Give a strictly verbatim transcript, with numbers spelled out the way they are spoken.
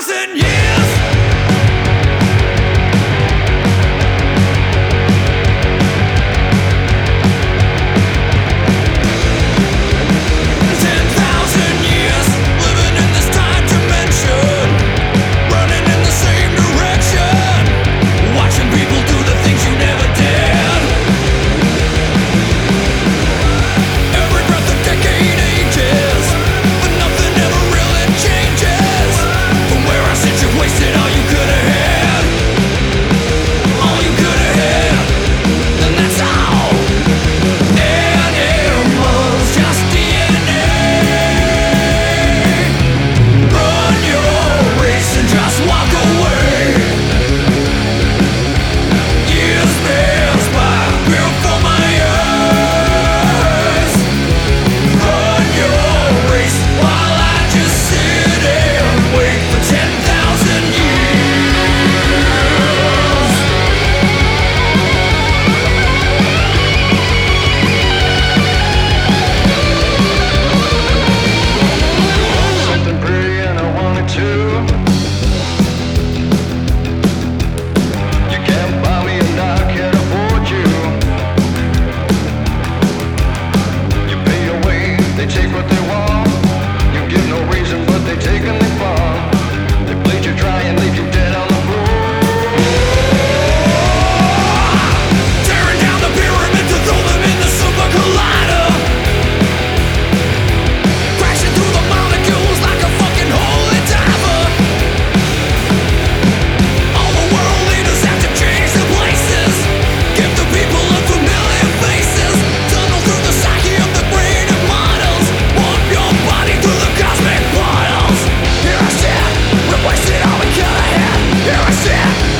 thousand years. Ten thousand years living in this time dimension, running in the same direction, watching people do the things you never did. Every breath a decade ages, but nothing ever really changes. From where I sit, you wasted all you could have had, all you could have had, and that's all. Animals, just D N A. Run your race and just walk away. Years pass by before my eyes. Run your race while I just sit and wait for ten thousand years. Something pretty and I wanted to. You can't buy me and I can't afford you. You pay your way, they take what they want. You give no reason but they take and they fall. They bleed you dry and leave you dead on the floor. Tearing down the pyramid to throw them in the super collider, crashing through the molecules like a fucking holy diver. All the world leaders have to change their places, give the people unfamiliar faces, tunnel through the psyche of the brain and models, warp your body through the cosmic portals. Here I sit, we wasted all we could have had. Here I sit,